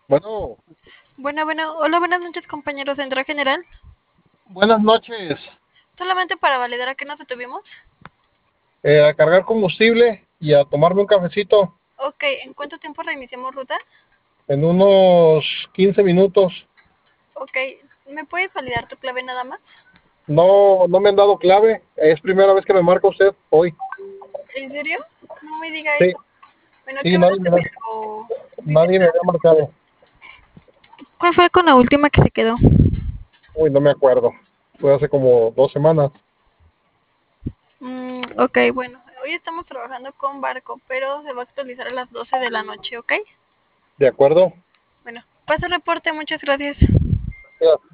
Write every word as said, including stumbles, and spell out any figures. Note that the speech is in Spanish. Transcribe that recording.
Bueno, Bueno, bueno, hola, buenas noches, compañeros. ¿Central General? buenas noches. Solamente para validar a qué nos detuvimos. Eh, a cargar combustible y a tomarme un cafecito Ok, ¿en cuánto tiempo reiniciamos ruta? en unos quince minutos. Ok, ¿me puedes validar tu clave nada más? No, no me han dado clave. Es primera vez que me marca usted hoy. ¿En serio? No me diga Sí, eso. Bueno, qué sí, bueno nadie que me me da, lo dices. nadie me había marcado. ¿Cuál fue con la última que se quedó? Uy, no me acuerdo. Fue hace como dos semanas. Mm, ok, bueno, hoy estamos trabajando con barco, pero se va a actualizar a las doce de la noche, ¿ok? ¿De acuerdo? Bueno, paso reporte, muchas gracias.